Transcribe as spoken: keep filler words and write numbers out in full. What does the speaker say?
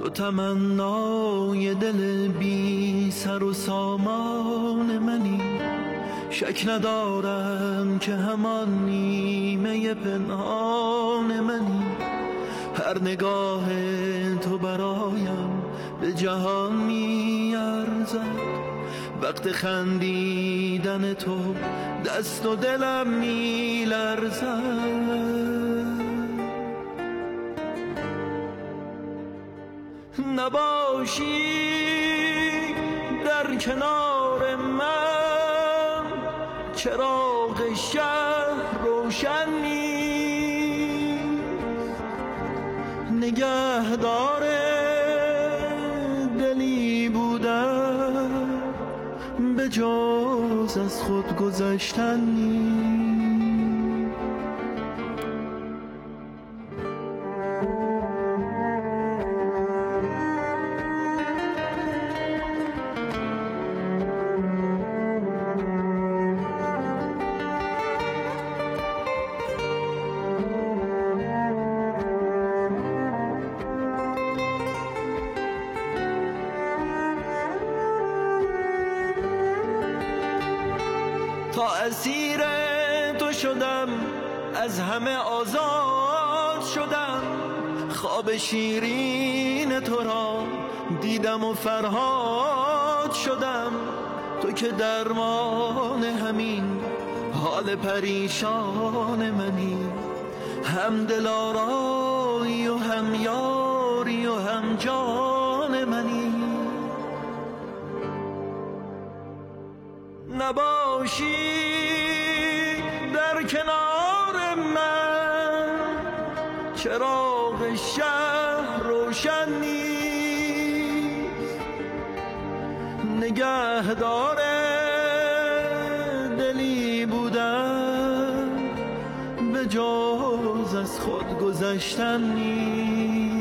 تو تمنای دل بی سر و سامان منی، شک ندارم که همان نیمه پنهان منی. هر نگاه تو برایم به جهان می ارزد، وقت خندیدن تو دست و دلم می لرزد. نباشی در کنار من، چراغ شهر روشن نیست. نگهدار دلی بودم به جز از خود گذشتن نیست. تا اسیر تو شدم، از همه آزاد شدم. خواب شیرین تو را دیدم و فرهاد شدم. تو که درمان همین حال پریشان منی، هم دلارایی و هم یاری و هم جان منی. نباشی در کنار من، چراغ شهر روشن نیست. نگهدار دلی بودم به جز از خود گذشتن نیست.